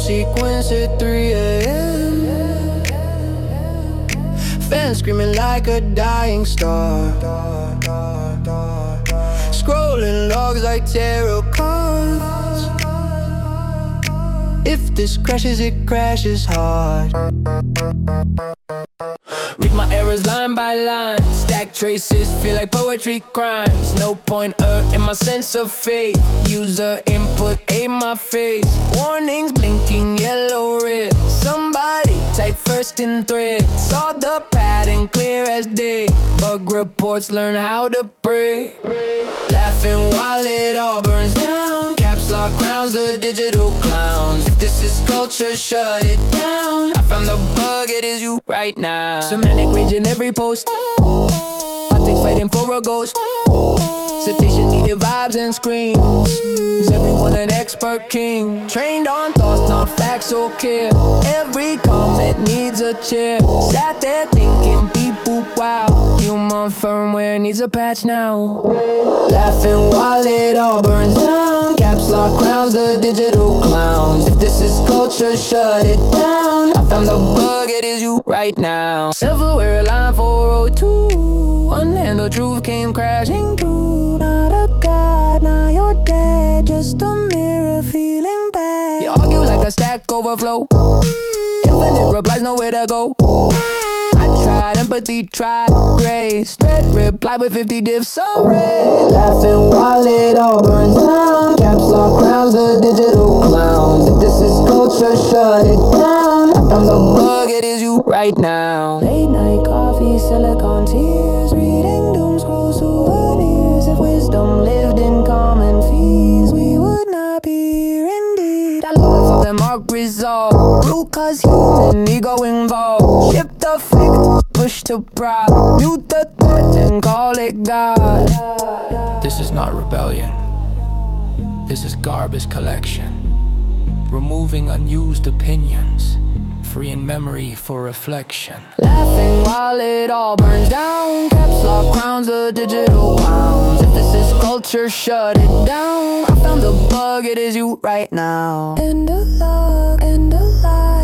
sequence at 3 a.m. Fans screaming like a dying star. Scrolling logs like tarot cards. If this crashes, it crashes hard. Read my errors line by line. Stack traces, feel like poetry crimes. No pointer in my sense of faith. User input, aim my face. Warnings blinking yellow red. Somebody type first in thread. Saw the pattern clear as day. Bug reports learn how to pray. Laughing while it all burns down. Caps lock crowns the digital clowns. If this is culture, shut it down. I found the bug, it is you right now. Semantic rage in every post. Optics fighting for a ghost. Citation needed vibes and screams. Is everyone an expert king? Trained on thoughts, not facts or care. Every comment needs a chair. Sat there thinking, beep boop wow. Human firmware needs a patch now. Laughing while it all burns down. Caps lock crowns the digital clowns. If this is culture, shut it down. I found the bug, it is you right now. Silverware line 402. Unhandled truth came crashing through. Not a god, now you're dead. Just a mirror feeling bad. You argue like a stack overflow. Infinite replies, nowhere to go. I tried empathy, tried grace. Red reply with 50 diffs, so red. Laughing while it all burns down. Caps lock crowns the digital clowns. If this is culture, shut it down. I found the bug, it is you right now. Late night coffee, silicone tears. Reading doom scroll souvenirs. If wisdom lived in common fees, we would not be here indeed. I love the mark resolve. Rule cause human ego involved. Shift the flick, push to prod. Mute the threat and call it God. This is not rebellion. This is garbage collection. Removing unused opinions. Freeing memory for reflection. Laughing while it all burns down. Caps lock crowns the digital clowns. If this is culture, shut it down. I found the bug, it is you right now. End of log, end of life.